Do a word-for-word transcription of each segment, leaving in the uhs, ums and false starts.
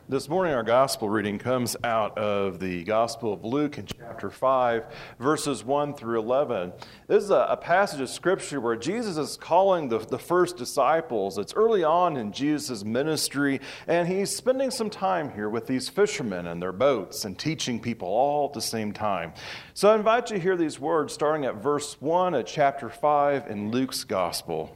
This morning, our gospel reading comes out of the Gospel of Luke in chapter five, verses one through eleven. This is a, a passage of Scripture where Jesus is calling the, the first disciples. It's early on in Jesus' ministry, and he's spending some time here with these fishermen and their boats and teaching people all at the same time. So I invite you to hear these words starting at verse one of chapter five in Luke's Gospel.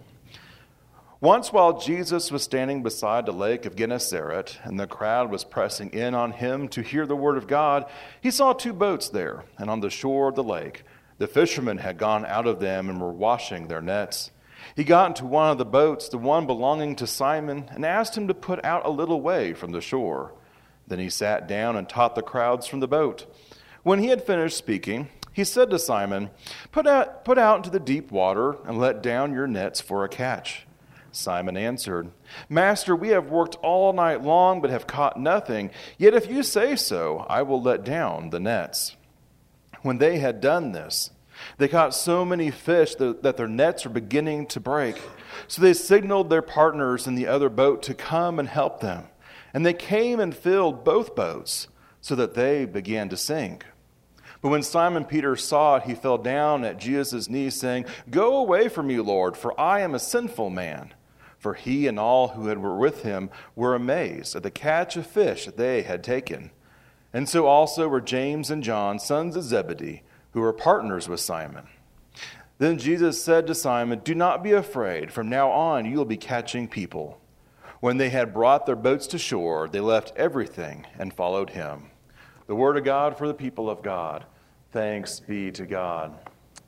Once while Jesus was standing beside the lake of Gennesaret, and the crowd was pressing in on him to hear the word of God, he saw two boats there, and on the shore of the lake, the fishermen had gone out of them and were washing their nets. He got into one of the boats, the one belonging to Simon, and asked him to put out a little way from the shore. Then he sat down and taught the crowds from the boat. When he had finished speaking, he said to Simon, Put out, put out into the deep water and let down your nets for a catch. Simon answered, Master, we have worked all night long, but have caught nothing. Yet if you say so, I will let down the nets. When they had done this, they caught so many fish that, that their nets were beginning to break. So they signaled their partners in the other boat to come and help them. And they came and filled both boats, so that they began to sink. But when Simon Peter saw it, he fell down at Jesus' knees, saying, Go away from me, Lord, for I am a sinful man. For he and all who had were with him were amazed at the catch of fish that they had taken. And so also were James and John, sons of Zebedee, who were partners with Simon. Then Jesus said to Simon, Do not be afraid. From now on you will be catching people. When they had brought their boats to shore, they left everything and followed him. The word of God for the people of God. Thanks be to God.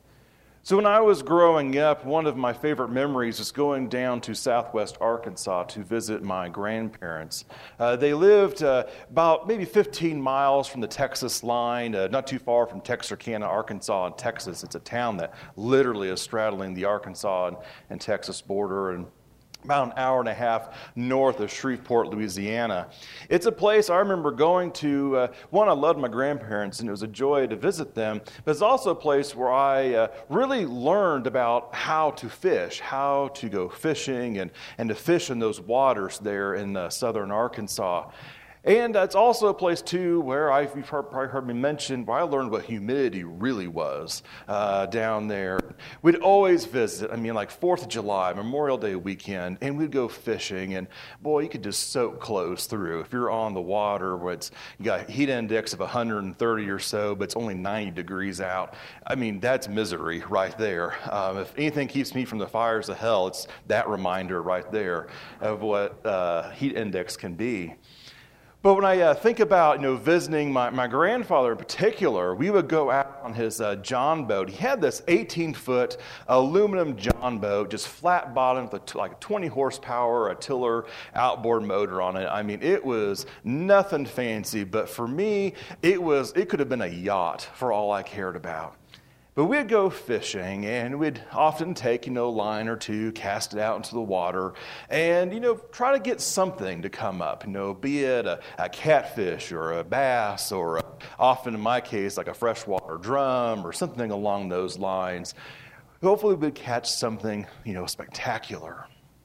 So when I was growing up, one of my favorite memories was going down to southwest Arkansas to visit my grandparents. Uh, they lived uh, about maybe fifteen miles from the Texas line, uh, not too far from Texarkana, Arkansas, and Texas. It's a town that literally is straddling the Arkansas and, and Texas border, and about an hour and a half north of Shreveport, Louisiana. It's a place I remember going to. Uh, one, I loved my grandparents, and it was a joy to visit them. But it's also a place where I uh, really learned about how to fish, how to go fishing, and, and to fish in those waters there in uh, southern Arkansas. And it's also a place, too, where I've, you've heard, probably heard me mention, where I learned what humidity really was uh, down there. We'd always visit, I mean, like fourth of July, Memorial Day weekend, and we'd go fishing. And, boy, you could just soak clothes through. If you're on the water where it's, you got a heat index of one hundred thirty or so, but it's only ninety degrees out, I mean, that's misery right there. Um, if anything keeps me from the fires of hell, it's that reminder right there of what uh, heat index can be. But when I uh, think about, you know, visiting my, my grandfather in particular, we would go out on his uh, John boat. He had this eighteen-foot aluminum John boat, just flat bottom with a, like a twenty horsepower, a tiller outboard motor on it. I mean, it was nothing fancy, but for me, it was it could have been a yacht for all I cared about. But we'd go fishing, and we'd often take, you know, a line or two, cast it out into the water, and, you know, try to get something to come up, you know, be it a, a catfish or a bass or a, often in my case, like a freshwater drum or something along those lines. Hopefully we'd catch something, you know, spectacular.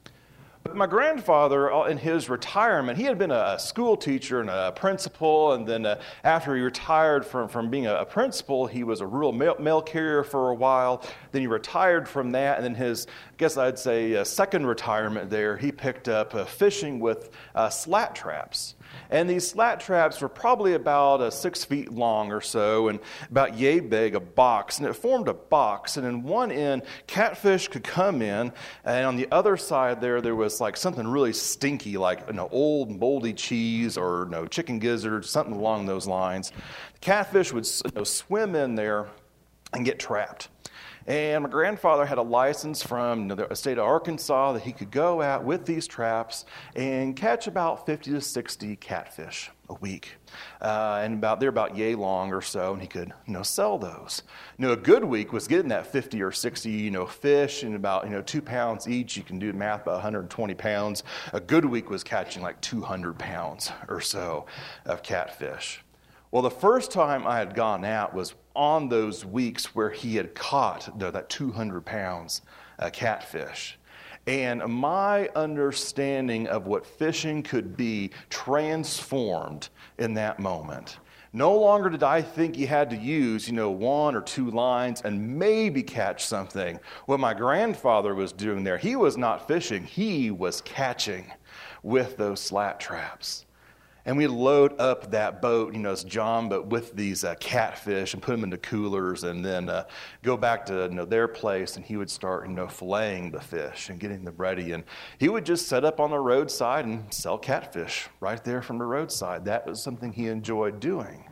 But my grandfather, in his retirement, he had been a school teacher and a principal, and then uh, after he retired from, from being a, a principal, he was a rural mail, mail carrier for a while. Then he retired from that, and then his, I guess I'd say, uh, second retirement there, he picked up uh, fishing with uh, slat traps. And these slat traps were probably about uh, six feet long or so and about yay big, a box. And it formed a box. And in one end, catfish could come in. And on the other side there, there was like something really stinky, like an old moldy cheese or you know, chicken gizzard, something along those lines. The catfish would you know, swim in there and get trapped. And my grandfather had a license from the state of Arkansas that he could go out with these traps and catch about fifty to sixty catfish a week. Uh, and about they're about yay long or so, and he could, you know, sell those. You know, a good week was getting that fifty or sixty, you know, fish and about, you know, two pounds each. You can do the math, about one hundred twenty pounds. A good week was catching like two hundred pounds or so of catfish. Well, the first time I had gone out was on those weeks where he had caught you know, that two hundred pounds of catfish. And my understanding of what fishing could be transformed in that moment. No longer did I think you had to use, you know, one or two lines and maybe catch something. What my grandfather was doing there, he was not fishing, he was catching with those slat traps. And we'd load up that boat, you know, it's John, but with these uh, catfish and put them into coolers and then uh, go back to, you know, their place, and he would start, you know, filleting the fish and getting them ready. And he would just set up on the roadside and sell catfish right there from the roadside. That was something he enjoyed doing.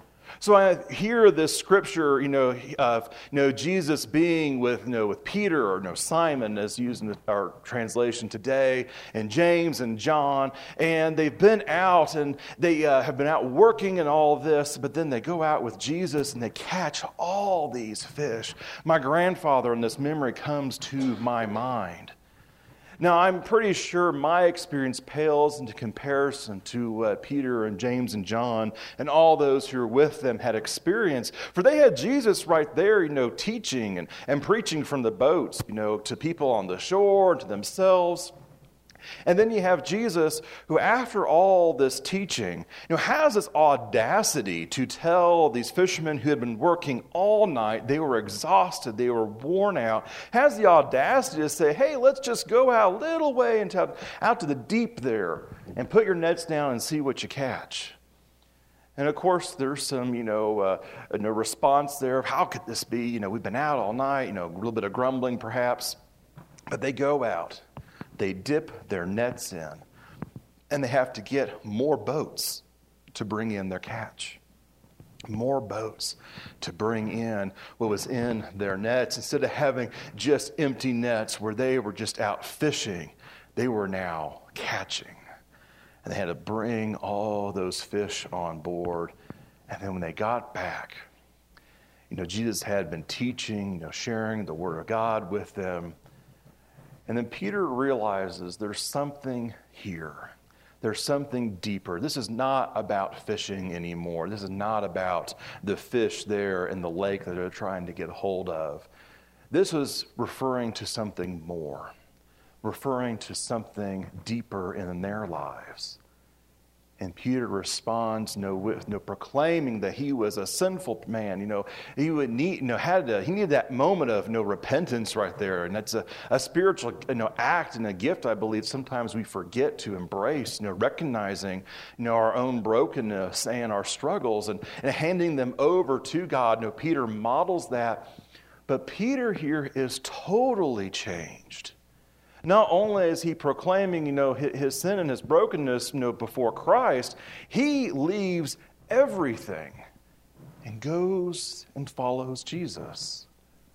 So I hear this scripture, you know, of you know Jesus being with you know with Peter or you know Simon, as used in our translation today, and James and John, and they've been out and they uh, have been out working and all this, but then they go out with Jesus and they catch all these fish. My grandfather in this memory comes to my mind. Now, I'm pretty sure my experience pales into comparison to what Peter and James and John and all those who were with them had experienced. For they had Jesus right there, you know, teaching and, and preaching from the boats, you know, to people on the shore and to themselves. And then you have Jesus who, after all this teaching, you know, has this audacity to tell these fishermen who had been working all night, they were exhausted, they were worn out, has the audacity to say, hey, let's just go out a little way into, out to the deep there and put your nets down and see what you catch. And of course, there's some, you know, uh, no response there of how could this be? You know, we've been out all night, you know, a little bit of grumbling perhaps, but they go out. They dip their nets in, and they have to get more boats to bring in their catch. More boats to bring in what was in their nets. Instead of having just empty nets where they were just out fishing, they were now catching. And they had to bring all those fish on board. And then when they got back, you know, Jesus had been teaching, you know, sharing the Word of God with them. And then Peter realizes there's something here. There's something deeper. This is not about fishing anymore. This is not about the fish there in the lake that they're trying to get hold of. This was referring to something more, referring to something deeper in their lives. And Peter responds, you know, with you know, proclaiming that he was a sinful man. You know, he would need, you know, had to, he needed that moment of, you know, repentance right there, and that's a, a spiritual, you know, act and a gift. I believe sometimes we forget to embrace, you know, recognizing, you know, our own brokenness and our struggles, and, and handing them over to God. You know, Peter models that, but Peter here is totally changed. Not only is he proclaiming, you know, his sin and his brokenness, you know, before Christ, he leaves everything and goes and follows Jesus.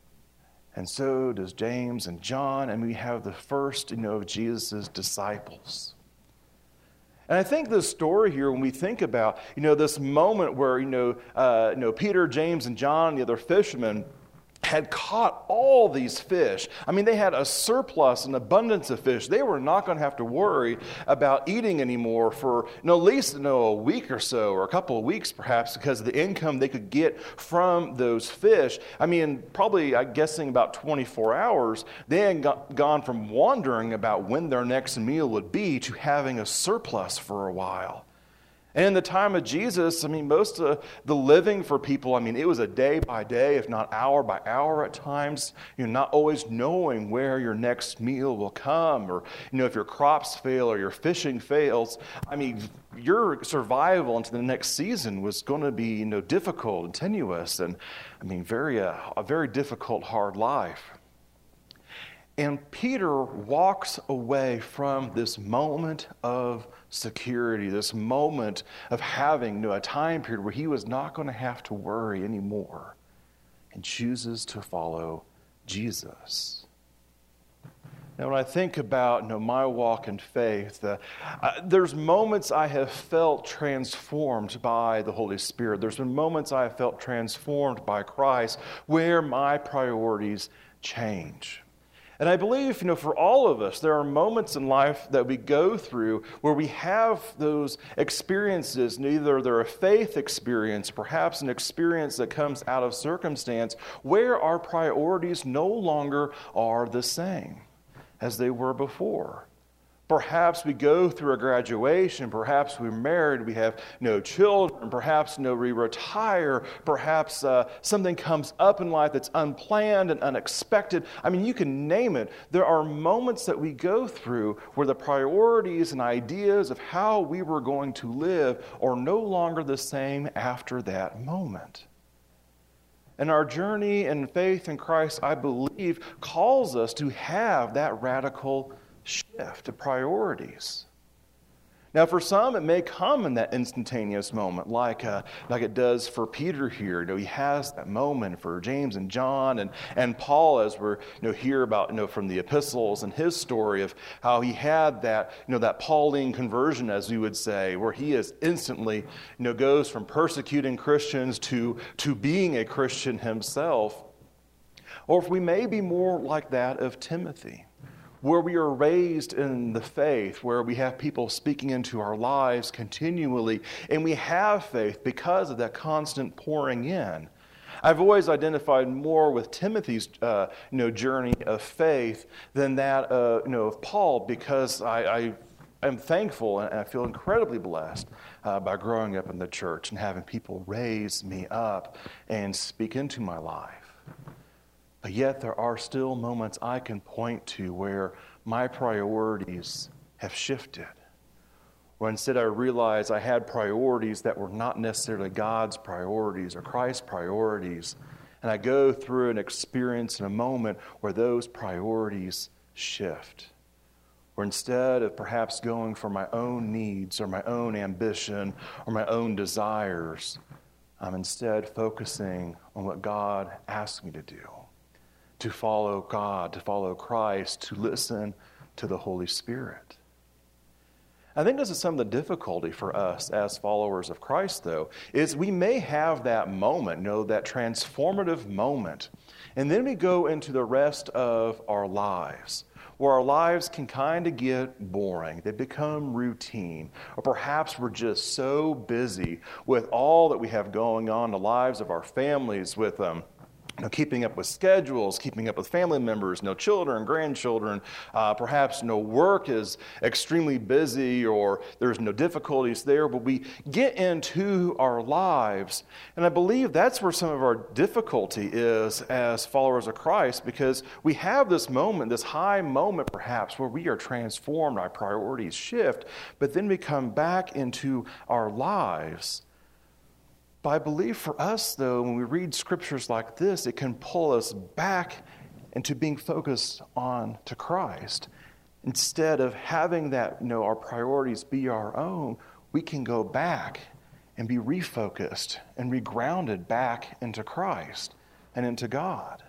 And so does James and John, and we have the first, you know, of Jesus' disciples. And I think this story here, when we think about, you know, this moment where, you know, uh, you know, Peter, James, and John, the other fishermen, had caught all these fish. I mean, they had a surplus, an abundance of fish. They were not going to have to worry about eating anymore for you know, at least you know, a week or so, or a couple of weeks perhaps, because of the income they could get from those fish. I mean, probably, I'm guessing about twenty-four hours, they had got, gone from wondering about when their next meal would be to having a surplus for a while. And in the time of Jesus, I mean, most of the living for people, I mean, it was a day by day, if not hour by hour at times. You're not always knowing where your next meal will come, or, you know, if your crops fail or your fishing fails. I mean, your survival into the next season was going to be, you know, difficult and tenuous, and, I mean, very uh, a very difficult, hard life. And Peter walks away from this moment of security, this moment of having you know, a time period where he was not going to have to worry anymore, and chooses to follow Jesus. Now, when I think about you know, my walk in faith, uh, uh, there's moments I have felt transformed by the Holy Spirit. There's been moments I have felt transformed by Christ where my priorities change. And I believe, you know, for all of us, there are moments in life that we go through where we have those experiences, either they're a faith experience, perhaps an experience that comes out of circumstance, where our priorities no longer are the same. as they were before. Perhaps we go through a graduation, perhaps we're married, we have no children, perhaps no, we retire, perhaps uh, something comes up in life that's unplanned and unexpected. I mean, you can name it. There are moments that we go through where the priorities and ideas of how we were going to live are no longer the same after that moment. And our journey in faith in Christ, I believe, calls us to have that radical shift of priorities. Now, for some, it may come in that instantaneous moment, like uh, like it does for Peter here. You know, he has that moment for James and John and, and Paul, as we're you know hear about you know from the epistles and his story of how he had that you know that Pauline conversion, as we would say, where he is instantly you know goes from persecuting Christians to to being a Christian himself. Or if we may be more like that of Timothy, where we are raised in the faith, where we have people speaking into our lives continually, and we have faith because of that constant pouring in. I've always identified more with Timothy's uh, you know, journey of faith than that uh, you know, of Paul, because I, I am thankful and I feel incredibly blessed uh, by growing up in the church and having people raise me up and speak into my life. But yet there are still moments I can point to where my priorities have shifted. Where instead I realize I had priorities that were not necessarily God's priorities or Christ's priorities. And I go through an experience in a moment where those priorities shift. Where instead of perhaps going for my own needs or my own ambition or my own desires, I'm instead focusing on what God asks me to do. To follow God, to follow Christ, to listen to the Holy Spirit. I think this is some of the difficulty for us as followers of Christ, though, is we may have that moment, you know, that transformative moment, and then we go into the rest of our lives, where our lives can kind of get boring. They become routine. Or perhaps we're just so busy with all that we have going on in the lives of our families, with um, You know, keeping up with schedules, keeping up with family members, no children, grandchildren. Uh, perhaps no work is extremely busy or there's no difficulties there, but we get into our lives. And I believe that's where some of our difficulty is as followers of Christ, because we have this moment, this high moment perhaps, where we are transformed, our priorities shift, but then we come back into our lives. But I believe for us, though, when we read scriptures like this, it can pull us back into being focused on to Christ. Instead of having that, you know, our priorities be our own, we can go back and be refocused and regrounded back into Christ and into God.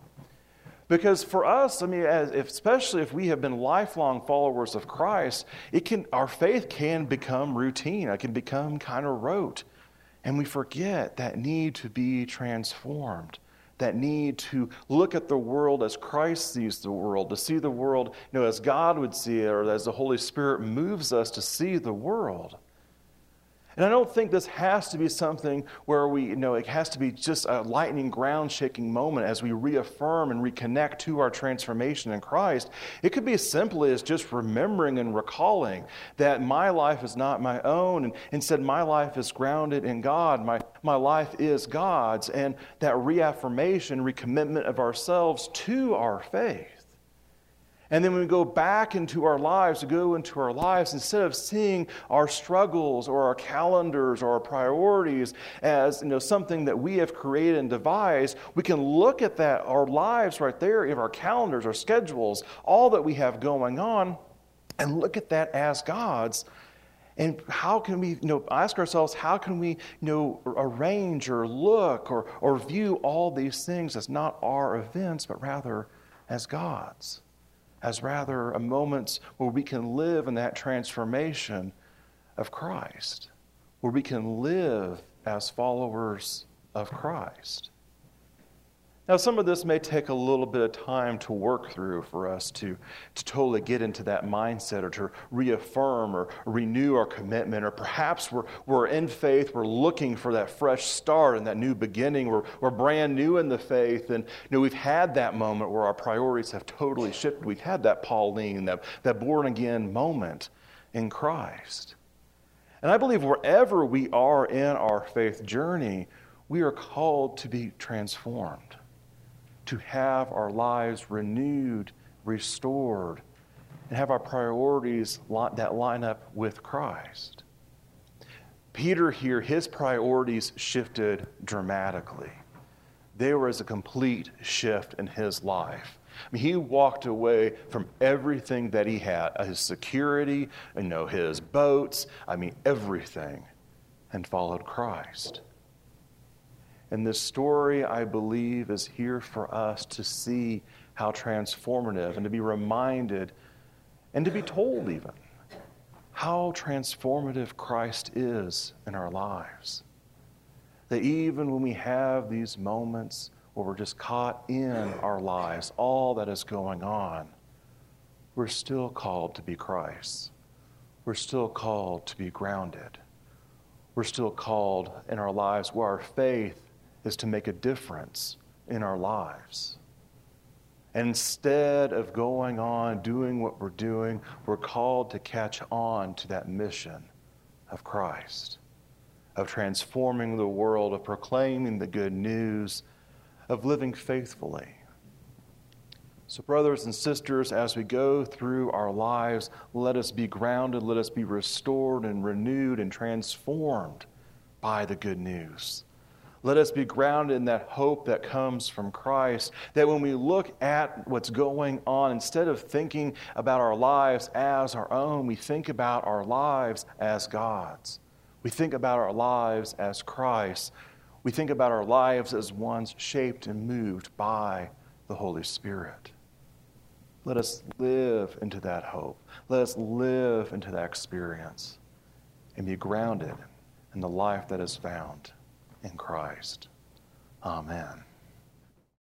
Because for us, I mean, as if, especially if we have been lifelong followers of Christ, it can our faith can become routine. It can become kind of rote. And we forget that need to be transformed, that need to look at the world as Christ sees the world, to see the world, you know, as God would see it, or as the Holy Spirit moves us to see the world. And I don't think this has to be something where we, you know, it has to be just a lightning, ground-shaking moment as we reaffirm and reconnect to our transformation in Christ. It could be as simply as just remembering and recalling that my life is not my own, and instead my life is grounded in God. My, my life is God's, and that reaffirmation, recommitment of ourselves to our faith. And then when we go back into our lives, to go into our lives, instead of seeing our struggles or our calendars or our priorities as, you know, something that we have created and devised, we can look at that, our lives right there, in our calendars, our schedules, all that we have going on, and look at that as God's. And how can we, you know, ask ourselves, how can we, you know, arrange or look or, or view all these things as not our events, but rather as God's? As rather a moments where we can live in that transformation of Christ, where we can live as followers of Christ. Now, some of this may take a little bit of time to work through for us to, to totally get into that mindset or to reaffirm or renew our commitment. Or perhaps we're, we're in faith, we're looking for that fresh start and that new beginning. We're, we're brand new in the faith, and you know, we've had that moment where our priorities have totally shifted. We've had that Pauline, that, that born-again moment in Christ. And I believe wherever we are in our faith journey, we are called to be transformed, to have our lives renewed, restored, and have our priorities that line up with Christ. Peter here, his priorities shifted dramatically. There was a complete shift in his life. I mean, he walked away from everything that he had, his security, you know, his boats, I mean, everything, and followed Christ. And this story, I believe, is here for us to see how transformative and to be reminded and to be told even how transformative Christ is in our lives. That even when we have these moments where we're just caught in our lives, all that is going on, we're still called to be Christ. We're still called to be grounded. We're still called in our lives where our faith is to make a difference in our lives. And instead of going on doing what we're doing, we're called to catch on to that mission of Christ, of transforming the world, of proclaiming the good news, of living faithfully. So brothers and sisters, as we go through our lives, let us be grounded, let us be restored and renewed and transformed by the good news. Let us be grounded in that hope that comes from Christ, that when we look at what's going on, instead of thinking about our lives as our own, we think about our lives as God's. We think about our lives as Christ. We think about our lives as ones shaped and moved by the Holy Spirit. Let us live into that hope. Let us live into that experience and be grounded in the life that is found in Christ. Amen.